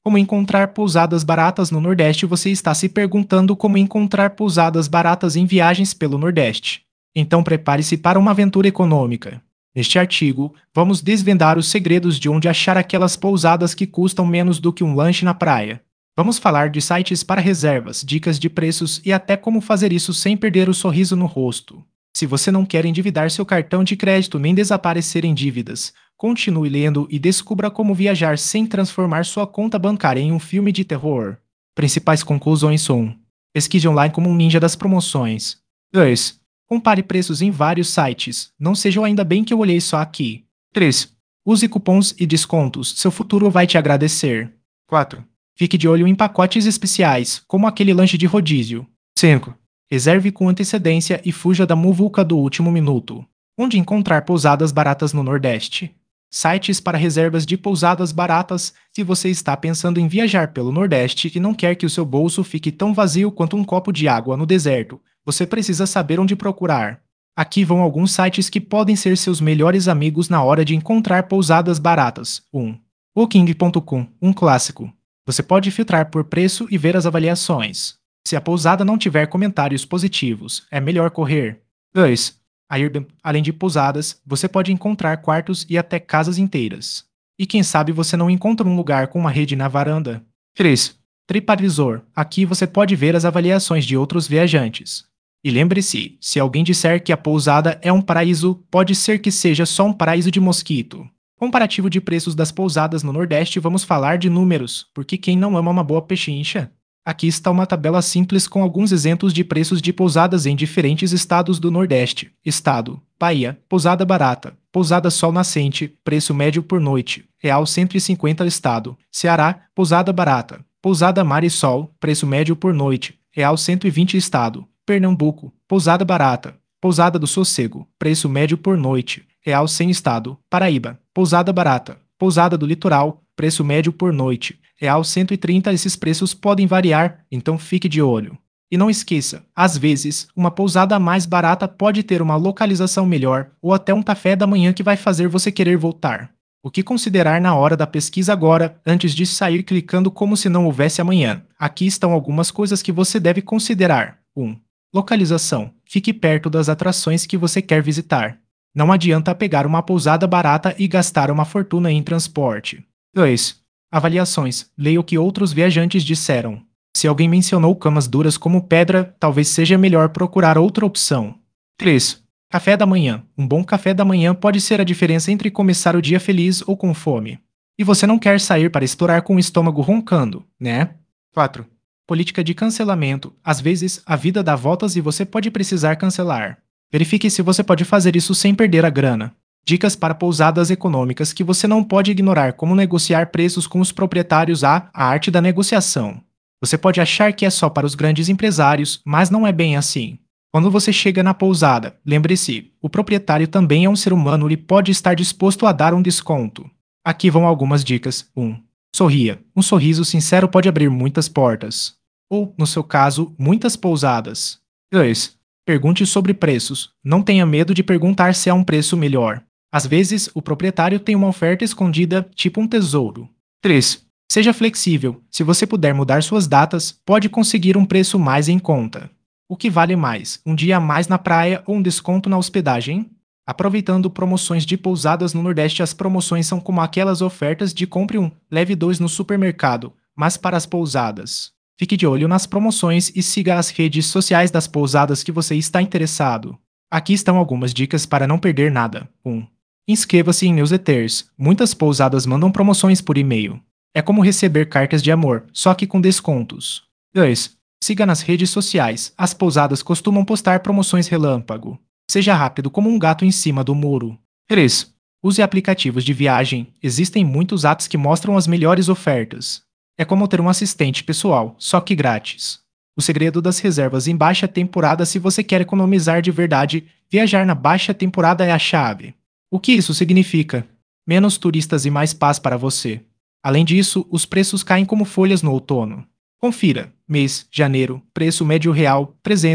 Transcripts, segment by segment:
Como encontrar pousadas baratas no Nordeste? Você está se perguntando como encontrar pousadas baratas em viagens pelo Nordeste. Então prepare-se para uma aventura econômica. Neste artigo, vamos desvendar os segredos de onde achar aquelas pousadas que custam menos do que um lanche na praia. Vamos falar de sites para reservas, dicas de preços e até como fazer isso sem perder o sorriso no rosto. Se você não quer endividar seu cartão de crédito nem desaparecer em dívidas, continue lendo e descubra como viajar sem transformar sua conta bancária em um filme de terror. Principais conclusões são: pesquise online como um ninja das promoções. 2. Compare preços em vários sites. Não seja o ainda bem que eu olhei só aqui. 3. Use cupons e descontos. Seu futuro vai te agradecer. 4. Fique de olho em pacotes especiais, como aquele lanche de rodízio. 5. Reserve com antecedência e fuja da muvuca do último minuto. Onde encontrar pousadas baratas no Nordeste? Sites para reservas de pousadas baratas. Se você está pensando em viajar pelo Nordeste e não quer que o seu bolso fique tão vazio quanto um copo de água no deserto, você precisa saber onde procurar. Aqui vão alguns sites que podem ser seus melhores amigos na hora de encontrar pousadas baratas. 1. Booking.com, um clássico. Você pode filtrar por preço e ver as avaliações. Se a pousada não tiver comentários positivos, é melhor correr. 2. Airbnb. Além de pousadas, você pode encontrar quartos e até casas inteiras. E quem sabe você não encontra um lugar com uma rede na varanda. 3. TripAdvisor. Aqui você pode ver as avaliações de outros viajantes. E lembre-se, se alguém disser que a pousada é um paraíso, pode ser que seja só um paraíso de mosquito. Comparativo de preços das pousadas no Nordeste. Vamos falar de números, porque quem não ama uma boa pechincha? Aqui está uma tabela simples com alguns exemplos de preços de pousadas em diferentes estados do Nordeste. Estado: Bahia, pousada barata, pousada Sol Nascente, preço médio por noite, real 150 estado. Ceará, pousada barata, pousada Mar e Sol, preço médio por noite, real 120 estado. Pernambuco, pousada barata, pousada do Sossego, preço médio por noite, real 100 estado. Paraíba, pousada barata, pousada do Litoral, preço médio por noite, real 130. Esses preços podem variar, então fique de olho. E não esqueça, às vezes, uma pousada mais barata pode ter uma localização melhor ou até um café da manhã que vai fazer você querer voltar. O que considerar na hora da pesquisa agora, antes de sair clicando como se não houvesse amanhã? Aqui estão algumas coisas que você deve considerar. 1. Localização. Fique perto das atrações que você quer visitar. Não adianta pegar uma pousada barata e gastar uma fortuna em transporte. 2. Avaliações. Leia o que outros viajantes disseram. Se alguém mencionou camas duras como pedra, talvez seja melhor procurar outra opção. 3. Café da manhã. Um bom café da manhã pode ser a diferença entre começar o dia feliz ou com fome. E você não quer sair para estourar com o estômago roncando, né? 4. Política de cancelamento. Às vezes, a vida dá voltas e você pode precisar cancelar. Verifique se você pode fazer isso sem perder a grana. Dicas para pousadas econômicas que você não pode ignorar, como negociar preços com os proprietários. A arte da negociação. Você pode achar que é só para os grandes empresários, mas não é bem assim. Quando você chega na pousada, lembre-se, o proprietário também é um ser humano e pode estar disposto a dar um desconto. Aqui vão algumas dicas. 1. Sorria. Um sorriso sincero pode abrir muitas portas. Ou, no seu caso, muitas pousadas. 2. Pergunte sobre preços. Não tenha medo de perguntar se há um preço melhor. Às vezes, o proprietário tem uma oferta escondida, tipo um tesouro. 3. Seja flexível. Se você puder mudar suas datas, pode conseguir um preço mais em conta. O que vale mais, um dia a mais na praia ou um desconto na hospedagem? Aproveitando promoções de pousadas no Nordeste. As promoções são como aquelas ofertas de compre um, leve dois no supermercado, mas para as pousadas. Fique de olho nas promoções e siga as redes sociais das pousadas que você está interessado. Aqui estão algumas dicas para não perder nada. 1. Inscreva-se em newsletters. Muitas pousadas mandam promoções por e-mail. É como receber cartas de amor, só que com descontos. 2. Siga nas redes sociais. As pousadas costumam postar promoções relâmpago. Seja rápido como um gato em cima do muro. 3. Use aplicativos de viagem. Existem muitos apps que mostram as melhores ofertas. É como ter um assistente pessoal, só que grátis. O segredo das reservas em baixa temporada. Se você quer economizar de verdade, viajar na baixa temporada é a chave. O que isso significa? Menos turistas e mais paz para você. Além disso, os preços caem como folhas no outono. Confira: mês, janeiro, preço médio real, 300,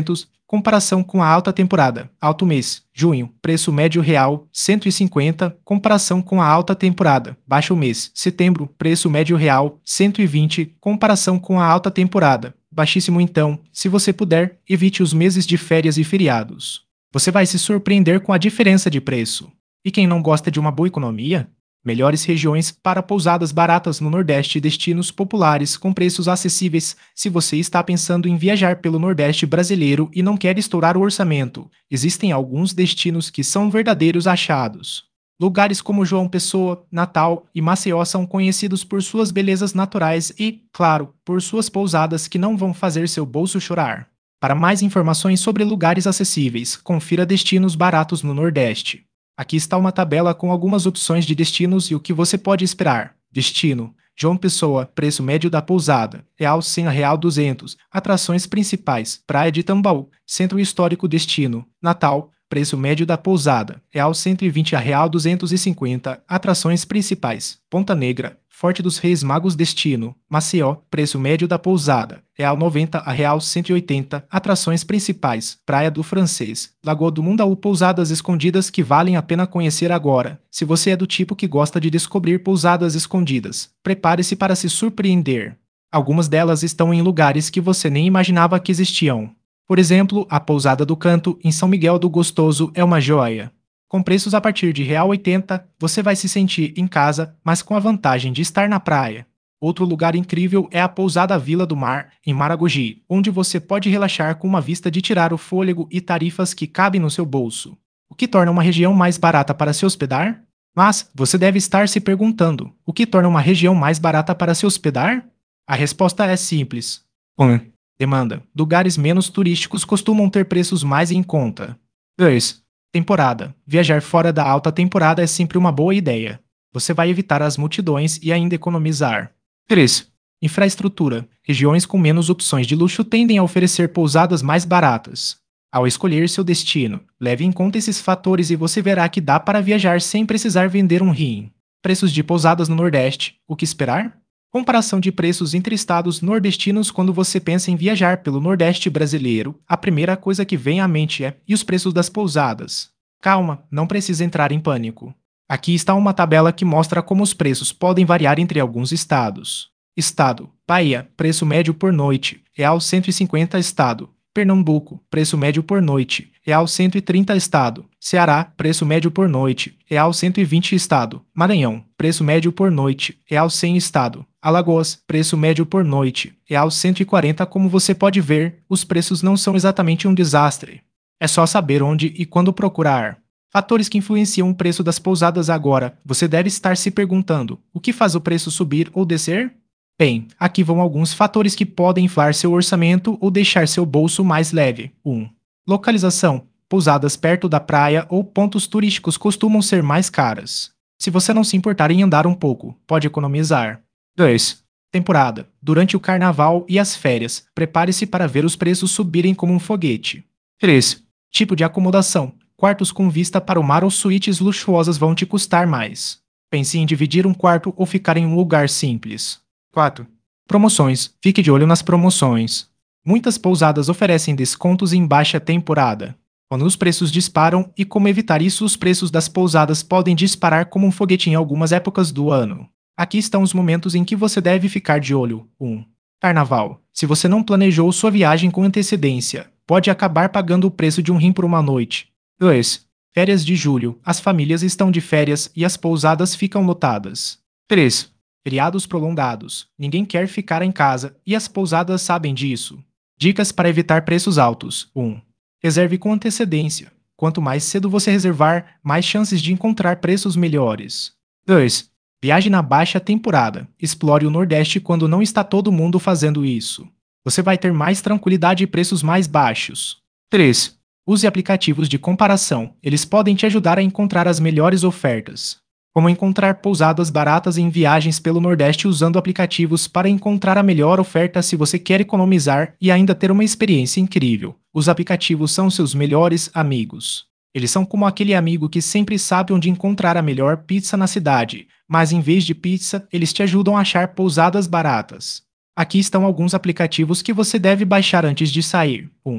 comparação com a alta temporada, alto mês, junho, preço médio real, 150, comparação com a alta temporada, baixo mês, setembro, preço médio real, 120, comparação com a alta temporada, baixíssimo então, se você puder, evite os meses de férias e feriados. Você vai se surpreender com a diferença de preço. E quem não gosta de uma boa economia? Melhores regiões para pousadas baratas no Nordeste e destinos populares com preços acessíveis. Se você está pensando em viajar pelo Nordeste brasileiro e não quer estourar o orçamento, existem alguns destinos que são verdadeiros achados. Lugares como João Pessoa, Natal e Maceió são conhecidos por suas belezas naturais e, claro, por suas pousadas que não vão fazer seu bolso chorar. Para mais informações sobre lugares acessíveis, confira destinos baratos no Nordeste. Aqui está uma tabela com algumas opções de destinos e o que você pode esperar. Destino: João Pessoa, preço médio da pousada, real 100 a real 200. Atrações principais: Praia de Tambaú, Centro Histórico. Destino: Natal, preço médio da pousada, real 120 a real 250. Atrações principais: Ponta Negra, Forte dos Reis Magos. Destino: Maceió, preço médio da pousada, real 90 a real 180. Atrações principais: Praia do Francês, Lagoa do Mundaú. Pousadas escondidas que valem a pena conhecer agora. Se você é do tipo que gosta de descobrir pousadas escondidas, prepare-se para se surpreender. Algumas delas estão em lugares que você nem imaginava que existiam. Por exemplo, a Pousada do Canto, em São Miguel do Gostoso, é uma joia. Com preços a partir de R$1,80, você vai se sentir em casa, mas com a vantagem de estar na praia. Outro lugar incrível é a Pousada Vila do Mar, em Maragogi, onde você pode relaxar com uma vista de tirar o fôlego e tarifas que cabem no seu bolso. O que torna uma região mais barata para se hospedar? Mas você deve estar se perguntando: o que torna uma região mais barata para se hospedar? A resposta é simples. 1. Demanda. Lugares menos turísticos costumam ter preços mais em conta. 2. Temporada. Viajar fora da alta temporada é sempre uma boa ideia. Você vai evitar as multidões e ainda economizar. 3. Infraestrutura. Regiões com menos opções de luxo tendem a oferecer pousadas mais baratas. Ao escolher seu destino, leve em conta esses fatores e você verá que dá para viajar sem precisar vender um rim. Preços de pousadas no Nordeste. O que esperar? Comparação de preços entre estados nordestinos. Quando você pensa em viajar pelo Nordeste brasileiro, a primeira coisa que vem à mente é: e os preços das pousadas? Calma, não precisa entrar em pânico. Aqui está uma tabela que mostra como os preços podem variar entre alguns estados. Estado: Bahia, preço médio por noite, real 150. Estado: Pernambuco, preço médio por noite, real 130. Estado: Ceará, preço médio por noite, real 120. Estado: Maranhão, preço médio por noite, real 100. Estado: Alagoas, preço médio por noite, real 140. Como você pode ver, os preços não são exatamente um desastre. É só saber onde e quando procurar. Fatores que influenciam o preço das pousadas agora. Você deve estar se perguntando: o que faz o preço subir ou descer? Bem, aqui vão alguns fatores que podem inflar seu orçamento ou deixar seu bolso mais leve. 1. Localização. Pousadas perto da praia ou pontos turísticos costumam ser mais caras. Se você não se importar em andar um pouco, pode economizar. 2. Temporada. Durante o carnaval e as férias, prepare-se para ver os preços subirem como um foguete. 3. Tipo de acomodação. Quartos com vista para o mar ou suítes luxuosas vão te custar mais. Pense em dividir um quarto ou ficar em um lugar simples. 4. Promoções. Fique de olho nas promoções. Muitas pousadas oferecem descontos em baixa temporada. Quando os preços disparam, e como evitar isso, os preços das pousadas podem disparar como um foguete em algumas épocas do ano. Aqui estão os momentos em que você deve ficar de olho. 1. Carnaval. Se você não planejou sua viagem com antecedência, pode acabar pagando o preço de um rim por uma noite. 2. Férias de julho. As famílias estão de férias e as pousadas ficam lotadas. 3. Feriados prolongados. Ninguém quer ficar em casa e as pousadas sabem disso. Dicas para evitar preços altos. 1. Reserve com antecedência. Quanto mais cedo você reservar, mais chances de encontrar preços melhores. 2. Viaje na baixa temporada. Explore o Nordeste quando não está todo mundo fazendo isso. Você vai ter mais tranquilidade e preços mais baixos. 3. Use aplicativos de comparação. Eles podem te ajudar a encontrar as melhores ofertas. Como encontrar pousadas baratas em viagens pelo Nordeste usando aplicativos para encontrar a melhor oferta. Se você quer economizar e ainda ter uma experiência incrível, os aplicativos são seus melhores amigos. Eles são como aquele amigo que sempre sabe onde encontrar a melhor pizza na cidade, mas em vez de pizza, eles te ajudam a achar pousadas baratas. Aqui estão alguns aplicativos que você deve baixar antes de sair. 1.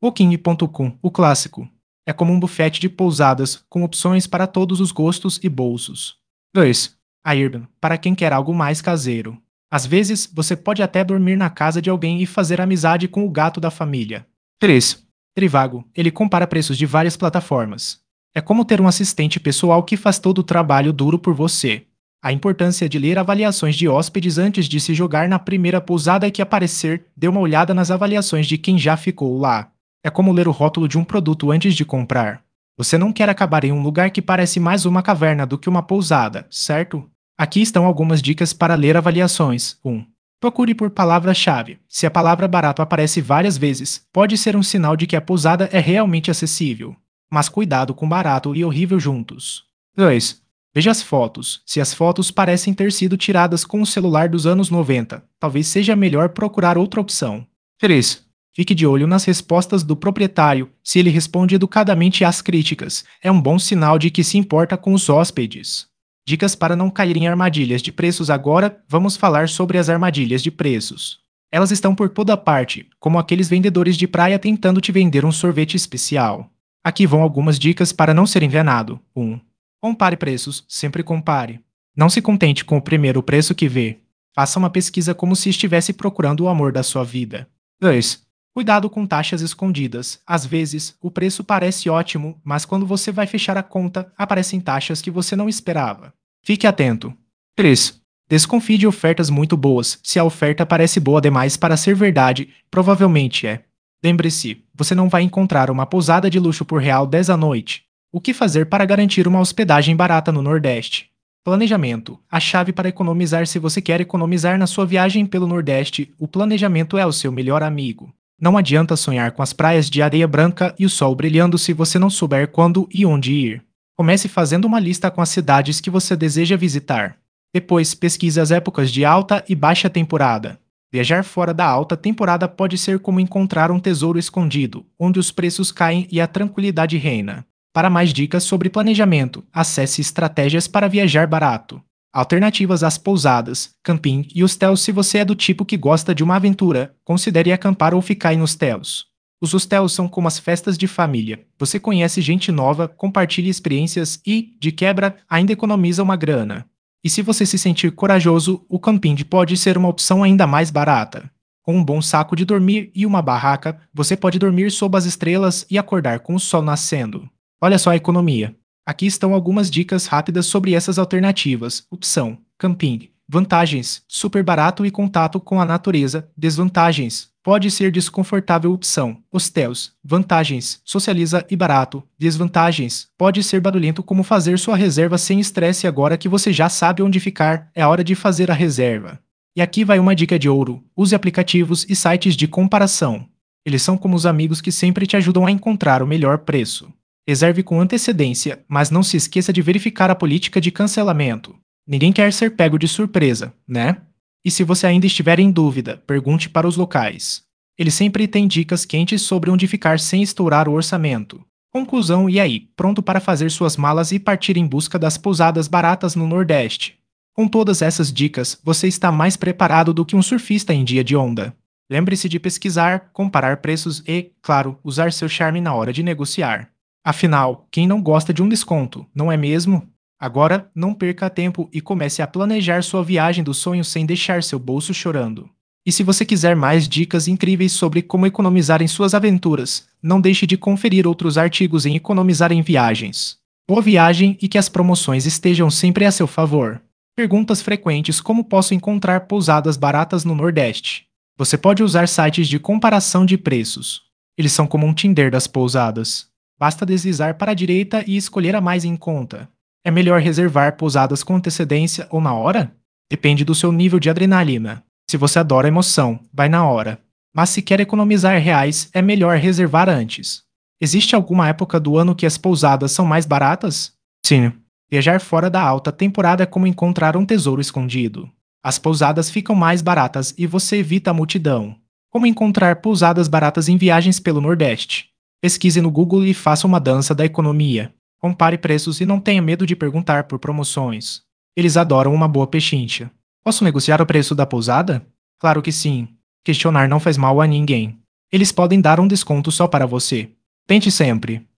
Booking.com, o clássico. É como um buffet de pousadas, com opções para todos os gostos e bolsos. 2. Airbnb, para quem quer algo mais caseiro. Às vezes, você pode até dormir na casa de alguém e fazer amizade com o gato da família. 3. Trivago, ele compara preços de várias plataformas. É como ter um assistente pessoal que faz todo o trabalho duro por você. A importância de ler avaliações de hóspedes antes de se jogar na primeira pousada que aparecer, dê uma olhada nas avaliações de quem já ficou lá. É como ler o rótulo de um produto antes de comprar. Você não quer acabar em um lugar que parece mais uma caverna do que uma pousada, certo? Aqui estão algumas dicas para ler avaliações. 1. Procure por palavra-chave. Se a palavra barato aparece várias vezes, pode ser um sinal de que a pousada é realmente acessível. Mas cuidado com barato e horrível juntos. 2. Veja as fotos. Se as fotos parecem ter sido tiradas com um celular dos anos 90, talvez seja melhor procurar outra opção. 3. Fique de olho nas respostas do proprietário. Se ele responde educadamente às críticas, é um bom sinal de que se importa com os hóspedes. Dicas para não cair em armadilhas de preços. Agora, vamos falar sobre as armadilhas de preços. Elas estão por toda parte, como aqueles vendedores de praia tentando te vender um sorvete especial. Aqui vão algumas dicas para não ser enganado. 1. Compare preços, sempre compare. Não se contente com o primeiro preço que vê. Faça uma pesquisa como se estivesse procurando o amor da sua vida. 2. Cuidado com taxas escondidas. Às vezes, o preço parece ótimo, mas quando você vai fechar a conta, aparecem taxas que você não esperava. Fique atento. 3. Desconfie de ofertas muito boas. Se a oferta parece boa demais para ser verdade, provavelmente é. Lembre-se, você não vai encontrar uma pousada de luxo por R$ 10 a noite. O que fazer para garantir uma hospedagem barata no Nordeste? Planejamento. A chave para economizar. Se você quer economizar na sua viagem pelo Nordeste, o planejamento é o seu melhor amigo. Não adianta sonhar com as praias de areia branca e o sol brilhando se você não souber quando e onde ir. Comece fazendo uma lista com as cidades que você deseja visitar. Depois, pesquise as épocas de alta e baixa temporada. Viajar fora da alta temporada pode ser como encontrar um tesouro escondido, onde os preços caem e a tranquilidade reina. Para mais dicas sobre planejamento, acesse Estratégias para Viajar Barato. Alternativas às pousadas, camping e hostels. Se você é do tipo que gosta de uma aventura, considere acampar ou ficar em hostels. Os hostels são como as festas de família. Você conhece gente nova, compartilha experiências e, de quebra, ainda economiza uma grana. E se você se sentir corajoso, o camping pode ser uma opção ainda mais barata. Com um bom saco de dormir e uma barraca, você pode dormir sob as estrelas e acordar com o sol nascendo. Olha só a economia. Aqui estão algumas dicas rápidas sobre essas alternativas. Opção: camping. Vantagens: super barato e contato com a natureza. Desvantagens: pode ser desconfortável. Opção: hostels. Vantagens: socializa e barato. Desvantagens: pode ser barulhento. Como fazer sua reserva sem estresse. Agora que você já sabe onde ficar, é hora de fazer a reserva. E aqui vai uma dica de ouro: use aplicativos e sites de comparação. Eles são como os amigos que sempre te ajudam a encontrar o melhor preço. Reserve com antecedência, mas não se esqueça de verificar a política de cancelamento. Ninguém quer ser pego de surpresa, né? E se você ainda estiver em dúvida, pergunte para os locais. Eles sempre têm dicas quentes sobre onde ficar sem estourar o orçamento. Conclusão: e aí, pronto para fazer suas malas e partir em busca das pousadas baratas no Nordeste? Com todas essas dicas, você está mais preparado do que um surfista em dia de onda. Lembre-se de pesquisar, comparar preços e, claro, usar seu charme na hora de negociar. Afinal, quem não gosta de um desconto, não é mesmo? Agora, não perca tempo e comece a planejar sua viagem dos sonhos sem deixar seu bolso chorando. E se você quiser mais dicas incríveis sobre como economizar em suas aventuras, não deixe de conferir outros artigos em economizar em viagens. Boa viagem e que as promoções estejam sempre a seu favor. Perguntas frequentes: como posso encontrar pousadas baratas no Nordeste? Você pode usar sites de comparação de preços. Eles são como um Tinder das pousadas. Basta deslizar para a direita e escolher a mais em conta. É melhor reservar pousadas com antecedência ou na hora? Depende do seu nível de adrenalina. Se você adora emoção, vai na hora. Mas se quer economizar reais, é melhor reservar antes. Existe alguma época do ano que as pousadas são mais baratas? Sim. Viajar fora da alta temporada é como encontrar um tesouro escondido. As pousadas ficam mais baratas e você evita a multidão. Como encontrar pousadas baratas em viagens pelo Nordeste? Pesquise no Google e faça uma dança da economia. Compare preços e não tenha medo de perguntar por promoções. Eles adoram uma boa pechincha. Posso negociar o preço da pousada? Claro que sim. Questionar não faz mal a ninguém. Eles podem dar um desconto só para você. Tente sempre.